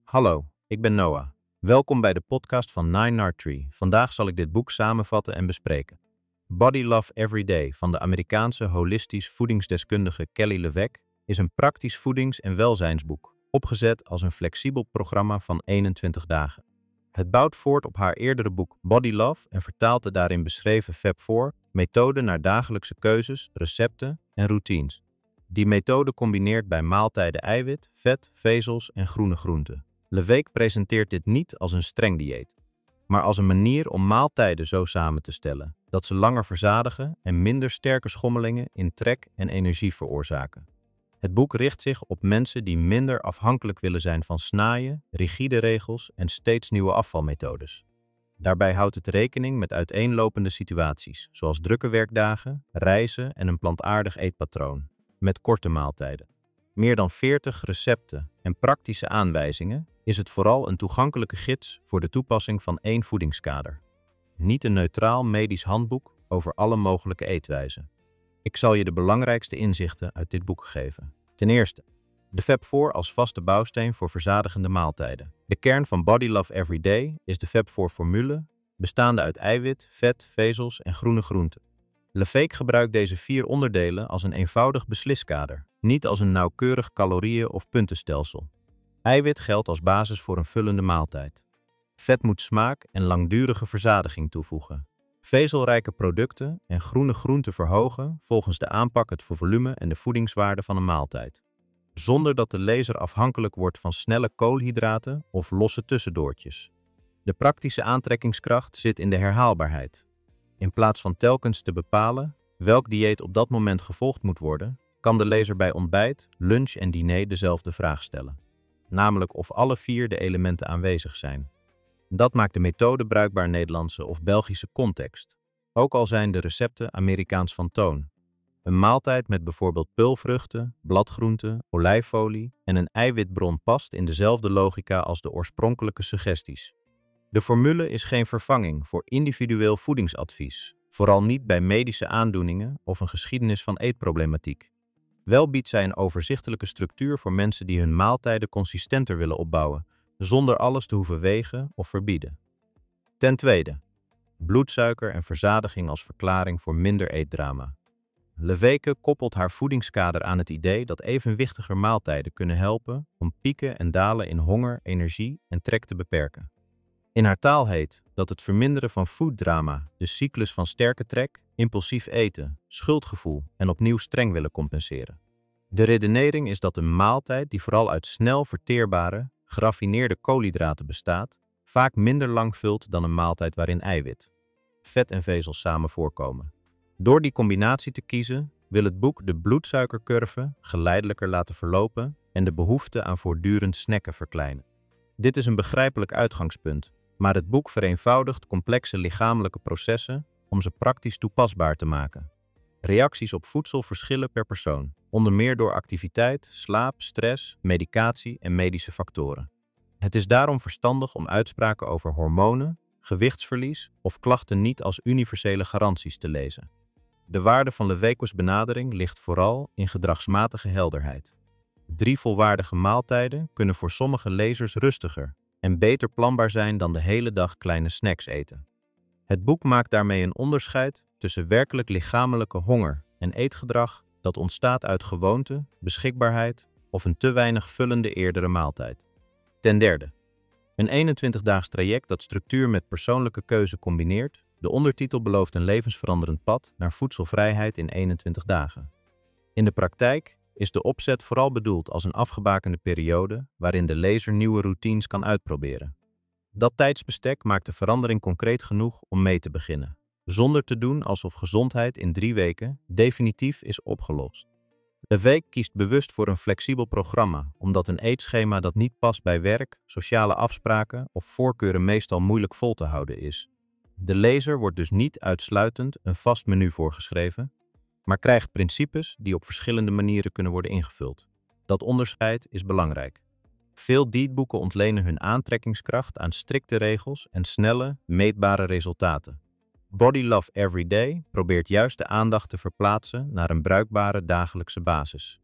Hallo, ik ben Noah. Welkom bij de podcast van Nine Artery. Vandaag zal ik dit boek samenvatten en bespreken. Body Love Every Day van de Amerikaanse holistisch voedingsdeskundige Kelly LeVeque is een praktisch voedings- en welzijnsboek, opgezet als een flexibel programma van 21 dagen. Het bouwt voort op haar eerdere boek Body Love en vertaalt de daarin beschreven Fab4 methode naar dagelijkse keuzes, recepten en routines. Die methode combineert bij maaltijden eiwit, vet, vezels en groene groenten. LeVeque presenteert dit niet als een streng dieet, maar als een manier om maaltijden zo samen te stellen dat ze langer verzadigen en minder sterke schommelingen in trek en energie veroorzaken. Het boek richt zich op mensen die minder afhankelijk willen zijn van snaaien, rigide regels en steeds nieuwe afvalmethodes. Daarbij houdt het rekening met uiteenlopende situaties, zoals drukke werkdagen, reizen en een plantaardig eetpatroon, met korte maaltijden. Meer dan 40 recepten en praktische aanwijzingen is het vooral een toegankelijke gids voor de toepassing van één voedingskader. Niet een neutraal medisch handboek over alle mogelijke eetwijzen. Ik zal je de belangrijkste inzichten uit dit boek geven. Ten eerste, de Fab4 als vaste bouwsteen voor verzadigende maaltijden. De kern van Body Love Every Day is de Fab4-formule, bestaande uit eiwit, vet, vezels en groene groenten. LeVeque gebruikt deze 4 onderdelen als een eenvoudig besliskader, niet als een nauwkeurig calorieën- of puntenstelsel. Eiwit geldt als basis voor een vullende maaltijd. Vet moet smaak en langdurige verzadiging toevoegen. Vezelrijke producten en groene groenten verhogen volgens de aanpak het volume en de voedingswaarde van een maaltijd, zonder dat de lezer afhankelijk wordt van snelle koolhydraten of losse tussendoortjes. De praktische aantrekkingskracht zit in de herhaalbaarheid. In plaats van telkens te bepalen welk dieet op dat moment gevolgd moet worden, kan de lezer bij ontbijt, lunch en diner dezelfde vraag stellen. Namelijk of alle 4 de elementen aanwezig zijn. Dat maakt de methode bruikbaar in Nederlandse of Belgische context, ook al zijn de recepten Amerikaans van toon. Een maaltijd met bijvoorbeeld peulvruchten, bladgroenten, olijfolie en een eiwitbron past in dezelfde logica als de oorspronkelijke suggesties. De formule is geen vervanging voor individueel voedingsadvies, vooral niet bij medische aandoeningen of een geschiedenis van eetproblematiek. Wel biedt zij een overzichtelijke structuur voor mensen die hun maaltijden consistenter willen opbouwen, zonder alles te hoeven wegen of verbieden. Ten tweede, bloedsuiker en verzadiging als verklaring voor minder eetdrama. LeVeque koppelt haar voedingskader aan het idee dat evenwichtiger maaltijden kunnen helpen om pieken en dalen in honger, energie en trek te beperken. In haar taal heet dat het verminderen van fooddrama, de cyclus van sterke trek, impulsief eten, schuldgevoel en opnieuw streng willen compenseren. De redenering is dat een maaltijd die vooral uit snel verteerbare, geraffineerde koolhydraten bestaat, vaak minder lang vult dan een maaltijd waarin eiwit, vet en vezels samen voorkomen. Door die combinatie te kiezen, wil het boek de bloedsuikercurve geleidelijker laten verlopen en de behoefte aan voortdurend snacken verkleinen. Dit is een begrijpelijk uitgangspunt, maar het boek vereenvoudigt complexe lichamelijke processen om ze praktisch toepasbaar te maken. Reacties op voedsel verschillen per persoon, onder meer door activiteit, slaap, stress, medicatie en medische factoren. Het is daarom verstandig om uitspraken over hormonen, gewichtsverlies of klachten niet als universele garanties te lezen. De waarde van LeVeque's benadering ligt vooral in gedragsmatige helderheid. 3 volwaardige maaltijden kunnen voor sommige lezers rustiger en beter planbaar zijn dan de hele dag kleine snacks eten. Het boek maakt daarmee een onderscheid tussen werkelijk lichamelijke honger en eetgedrag dat ontstaat uit gewoonte, beschikbaarheid of een te weinig vullende eerdere maaltijd. Ten derde, een 21-daags traject dat structuur met persoonlijke keuze combineert. De ondertitel belooft een levensveranderend pad naar voedselvrijheid in 21 dagen. In de praktijk is de opzet vooral bedoeld als een afgebakende periode waarin de lezer nieuwe routines kan uitproberen. Dat tijdsbestek maakt de verandering concreet genoeg om mee te beginnen, zonder te doen alsof gezondheid in 3 weken definitief is opgelost. LeVeque kiest bewust voor een flexibel programma, omdat een eetschema dat niet past bij werk, sociale afspraken of voorkeuren meestal moeilijk vol te houden is. De lezer wordt dus niet uitsluitend een vast menu voorgeschreven, maar krijgt principes die op verschillende manieren kunnen worden ingevuld. Dat onderscheid is belangrijk. Veel dieetboeken ontlenen hun aantrekkingskracht aan strikte regels en snelle, meetbare resultaten. Body Love Every Day probeert juist de aandacht te verplaatsen naar een bruikbare dagelijkse basis.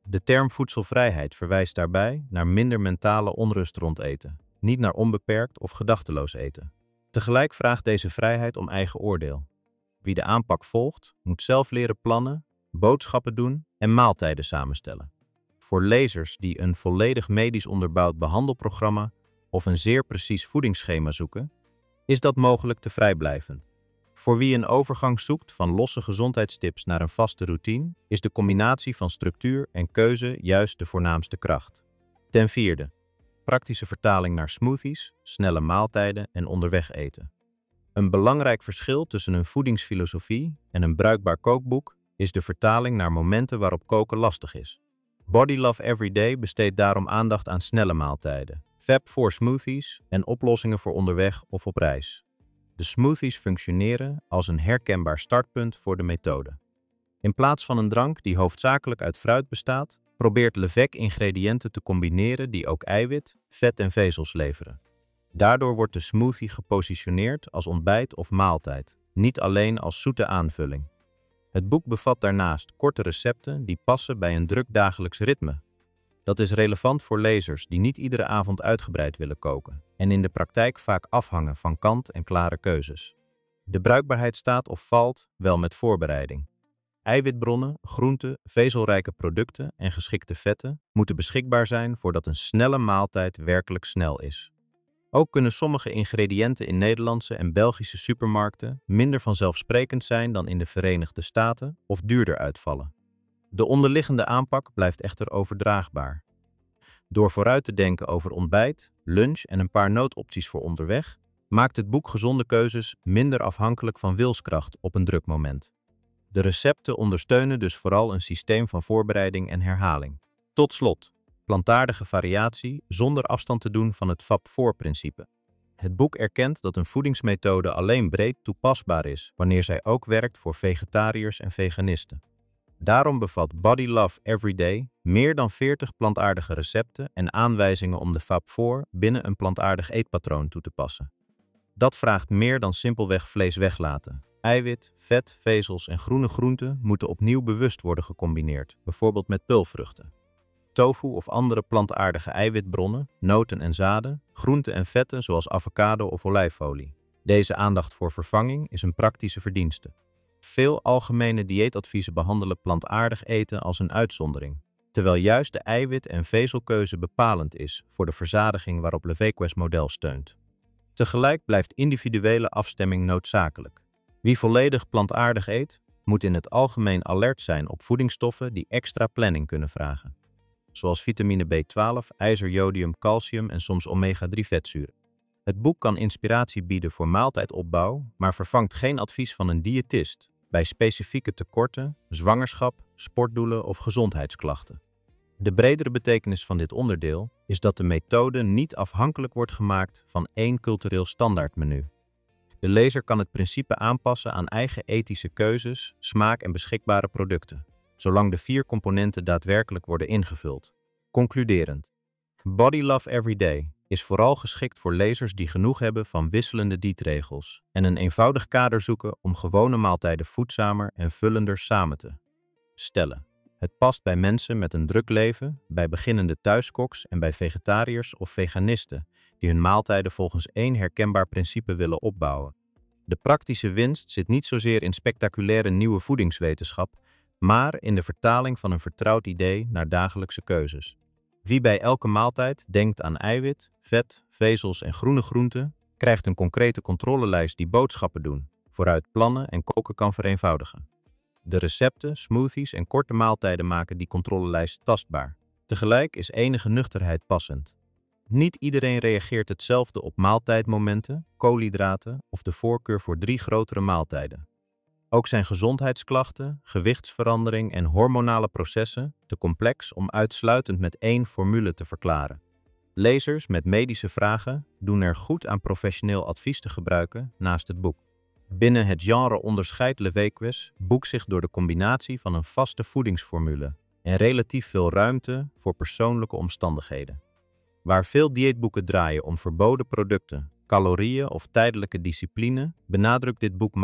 De term voedselvrijheid verwijst daarbij naar minder mentale onrust rond eten, niet naar onbeperkt of gedachteloos eten. Tegelijk vraagt deze vrijheid om eigen oordeel. Wie de aanpak volgt, moet zelf leren plannen, boodschappen doen en maaltijden samenstellen. Voor lezers die een volledig medisch onderbouwd behandelprogramma of een zeer precies voedingsschema zoeken, is dat mogelijk te vrijblijvend. Voor wie een overgang zoekt van losse gezondheidstips naar een vaste routine, is de combinatie van structuur en keuze juist de voornaamste kracht. Ten vierde, praktische vertaling naar smoothies, snelle maaltijden en onderweg eten. Een belangrijk verschil tussen een voedingsfilosofie en een bruikbaar kookboek is de vertaling naar momenten waarop koken lastig is. Body Love Everyday besteedt daarom aandacht aan snelle maaltijden, Fab 4 smoothies en oplossingen voor onderweg of op reis. De smoothies functioneren als een herkenbaar startpunt voor de methode. In plaats van een drank die hoofdzakelijk uit fruit bestaat, probeert Levesque ingrediënten te combineren die ook eiwit, vet en vezels leveren. Daardoor wordt de smoothie gepositioneerd als ontbijt of maaltijd, niet alleen als zoete aanvulling. Het boek bevat daarnaast korte recepten die passen bij een druk dagelijks ritme. Dat is relevant voor lezers die niet iedere avond uitgebreid willen koken en in de praktijk vaak afhangen van kant-en-klare keuzes. De bruikbaarheid staat of valt wel met voorbereiding. Eiwitbronnen, groenten, vezelrijke producten en geschikte vetten moeten beschikbaar zijn voordat een snelle maaltijd werkelijk snel is. Ook kunnen sommige ingrediënten in Nederlandse en Belgische supermarkten minder vanzelfsprekend zijn dan in de Verenigde Staten of duurder uitvallen. De onderliggende aanpak blijft echter overdraagbaar. Door vooruit te denken over ontbijt, lunch en een paar noodopties voor onderweg, maakt het boek gezonde keuzes minder afhankelijk van wilskracht op een druk moment. De recepten ondersteunen dus vooral een systeem van voorbereiding en herhaling. Tot slot, plantaardige variatie zonder afstand te doen van het Fab4-principe. Het boek erkent dat een voedingsmethode alleen breed toepasbaar is wanneer zij ook werkt voor vegetariërs en veganisten. Daarom bevat Body Love Everyday meer dan 40 plantaardige recepten en aanwijzingen om de Fab4 binnen een plantaardig eetpatroon toe te passen. Dat vraagt meer dan simpelweg vlees weglaten. Eiwit, vet, vezels en groene groenten moeten opnieuw bewust worden gecombineerd, bijvoorbeeld met peulvruchten. Tofu of andere plantaardige eiwitbronnen, noten en zaden, groenten en vetten zoals avocado of olijfolie. Deze aandacht voor vervanging is een praktische verdienste. Veel algemene dieetadviezen behandelen plantaardig eten als een uitzondering, terwijl juist de eiwit- en vezelkeuze bepalend is voor de verzadiging waarop Levesque's model steunt. Tegelijk blijft individuele afstemming noodzakelijk. Wie volledig plantaardig eet, moet in het algemeen alert zijn op voedingsstoffen die extra planning kunnen vragen, zoals vitamine B12, ijzer, jodium, calcium en soms omega-3 vetzuren. Het boek kan inspiratie bieden voor maaltijdopbouw, maar vervangt geen advies van een diëtist bij specifieke tekorten, zwangerschap, sportdoelen of gezondheidsklachten. De bredere betekenis van dit onderdeel is dat de methode niet afhankelijk wordt gemaakt van één cultureel standaardmenu. De lezer kan het principe aanpassen aan eigen ethische keuzes, smaak en beschikbare producten, zolang de 4 componenten daadwerkelijk worden ingevuld. Concluderend. Body Love Everyday is vooral geschikt voor lezers die genoeg hebben van wisselende dieetregels en een eenvoudig kader zoeken om gewone maaltijden voedzamer en vullender samen te stellen. Het past bij mensen met een druk leven, bij beginnende thuiskoks en bij vegetariërs of veganisten die hun maaltijden volgens één herkenbaar principe willen opbouwen. De praktische winst zit niet zozeer in spectaculaire nieuwe voedingswetenschap, maar in de vertaling van een vertrouwd idee naar dagelijkse keuzes. Wie bij elke maaltijd denkt aan eiwit, vet, vezels en groene groenten, krijgt een concrete controlelijst die boodschappen doen, vooruit plannen en koken kan vereenvoudigen. De recepten, smoothies en korte maaltijden maken die controlelijst tastbaar. Tegelijk is enige nuchterheid passend. Niet iedereen reageert hetzelfde op maaltijdmomenten, koolhydraten of de voorkeur voor 3 grotere maaltijden. Ook zijn gezondheidsklachten, gewichtsverandering en hormonale processen te complex om uitsluitend met één formule te verklaren. Lezers met medische vragen doen er goed aan professioneel advies te gebruiken naast het boek. Binnen het genre onderscheidt Levesque's boek zich door de combinatie van een vaste voedingsformule en relatief veel ruimte voor persoonlijke omstandigheden. Waar veel dieetboeken draaien om verboden producten, calorieën of tijdelijke discipline, benadrukt dit boek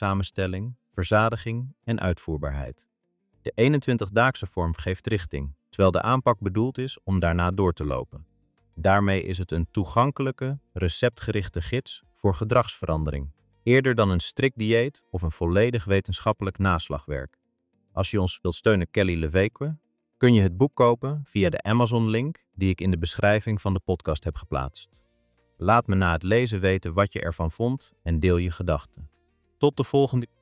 maaltijdsamenstelling, verzadiging en uitvoerbaarheid. De 21-daagse vorm geeft richting, terwijl de aanpak bedoeld is om daarna door te lopen. Daarmee is het een toegankelijke, receptgerichte gids voor gedragsverandering, eerder dan een strikt dieet of een volledig wetenschappelijk naslagwerk. Als je ons wilt steunen, Kelly LeVeque, kun je het boek kopen via de Amazon-link die ik in de beschrijving van de podcast heb geplaatst. Laat me na het lezen weten wat je ervan vond en deel je gedachten. Tot de volgende keer.